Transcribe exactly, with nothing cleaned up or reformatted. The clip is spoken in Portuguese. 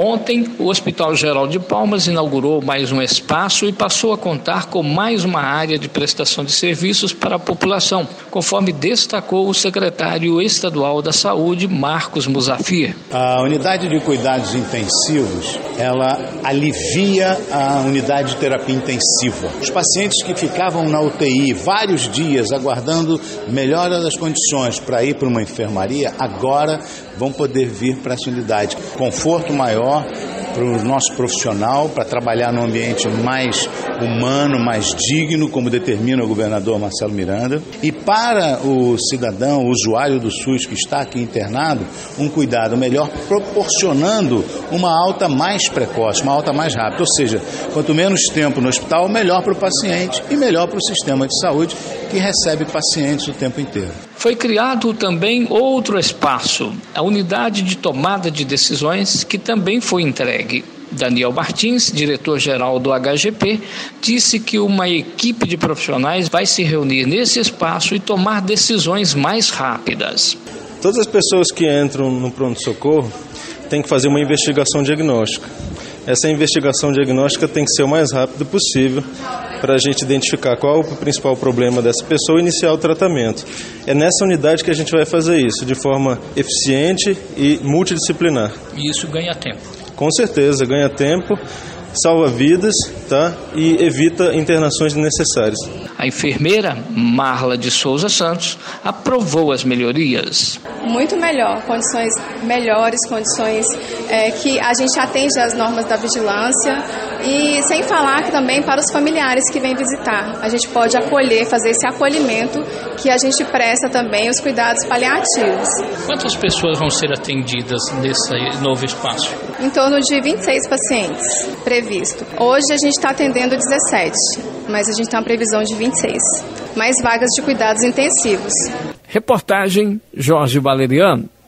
Ontem, o Hospital Geral de Palmas inaugurou mais um espaço e passou a contar com mais uma área de prestação de serviços para a população, conforme destacou o secretário estadual da Saúde, Marcos Musafir. A unidade de cuidados intensivos, ela alivia a unidade de terapia intensiva. Os pacientes que ficavam na U T I vários dias aguardando melhora das condições para ir para uma enfermaria, agora vão poder vir para essa unidade. Conforto maior para o nosso profissional, para trabalhar num ambiente mais humano, mais digno, como determina o governador Marcelo Miranda. E para o cidadão, o usuário do SUS que está aqui internado, um cuidado melhor, proporcionando uma alta mais precoce, uma alta mais rápida. Ou seja, quanto menos tempo no hospital, melhor para o paciente e melhor para o sistema de saúde, que recebe pacientes o tempo inteiro. Foi criado também outro espaço, a unidade de tomada de decisões, que também foi entregue. Daniel Martins, diretor-geral do H G P, disse que uma equipe de profissionais vai se reunir nesse espaço e tomar decisões mais rápidas. Todas as pessoas que entram no pronto-socorro têm que fazer uma investigação diagnóstica. Essa investigação diagnóstica tem que ser o mais rápido possível para a gente identificar qual o principal problema dessa pessoa e iniciar o tratamento. É nessa unidade que a gente vai fazer isso, de forma eficiente e multidisciplinar. E isso ganha tempo? Com certeza, ganha tempo, salva vidas, tá? E evita internações desnecessárias. A enfermeira Marla de Souza Santos aprovou as melhorias. Muito melhor, condições melhores, condições é, que a gente atende às normas da vigilância e sem falar que também para os familiares que vêm visitar. A gente pode acolher, fazer esse acolhimento que a gente presta também os cuidados paliativos. Quantas pessoas vão ser atendidas nesse novo espaço? Em torno de vinte e seis pacientes previsto. Hoje a gente está atendendo dezessete, mas a gente tem uma previsão de vinte e seis. Mais vagas de cuidados intensivos. Reportagem Jorge Valeriano.